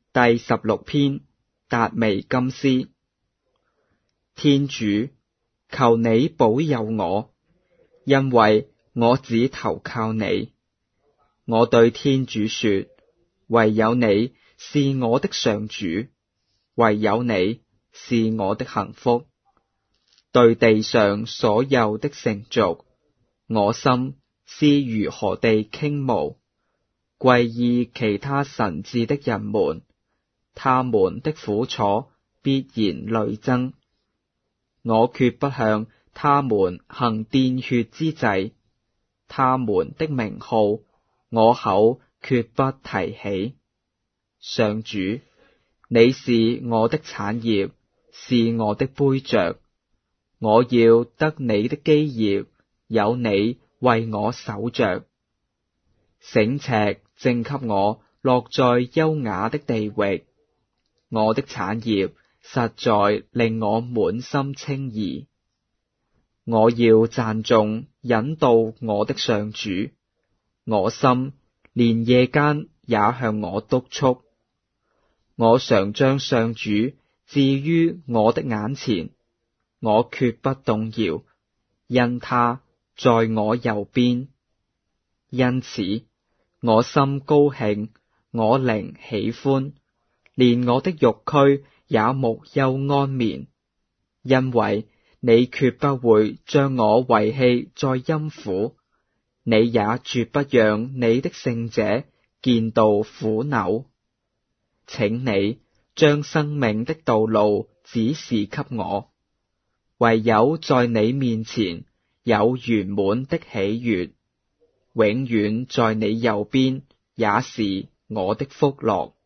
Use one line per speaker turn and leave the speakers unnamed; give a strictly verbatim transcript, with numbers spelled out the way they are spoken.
第十六篇，達味金詩。天主，求你保佑我，因為我只投靠你。我對天主說，唯有你是我的上主，唯有你是我的幸福。對地上所有的聖族，我心是如何地傾慕，歸依其他神智的人們，他們的苦楚必然累增。我決不向他們行奠血之祭，他們的名號我口決不提起。上主，你是我的產業，是我的杯爵，我要得你的基業，有你為我守着。醒尺正給我落在優雅的地域，我的產業實在令我滿心稱義。我要讚頌引導我的上主，我心連夜間也向我督促。我常將上主置於我的眼前，我決不動搖，因他在我右邊。因此，我心高興，我靈喜歡，連我的肉軀也無憂安眠，因為你決不會將我遺棄在陰府，你也絕不讓你的聖者見到苦朽。請你將生命的道路指示給我，唯有在你面前有圓滿的喜悅，永遠在你右邊也是我的福樂。